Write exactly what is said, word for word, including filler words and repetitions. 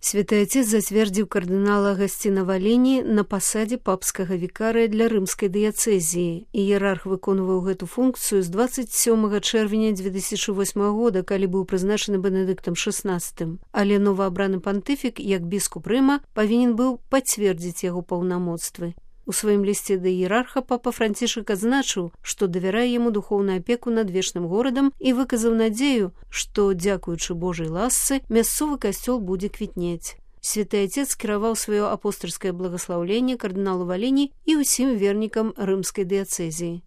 Святы Отец зацвердзіў кардынала Агасціна Валені на пасадзе папскага вікарыя для рымскай дыяцэзіі. Іерарх выконваў гэту функцыю з дваццаць сёмага чэрвеня дзве тысячы восьмага года, калі быў прызначаны Бенедыктам шаснаццатым. Але новаабраны пантыфік, як біскуп Рыма, павінен быў пацвердзіць яго паўнамоцтвы. У сваім лісце да іерарха папа Францішак адзначыў, што давярае яму духоўную апеку над вечным горадам і выказаў надзею, што, дзякуючы Божай ласцы, мясцовы касцёл будзе квітнець. Святы Отец скіраваў сваё апостальскае благаслаўленне кардыналу Валені і ўсім вернікам рымскай дыяцэзіі.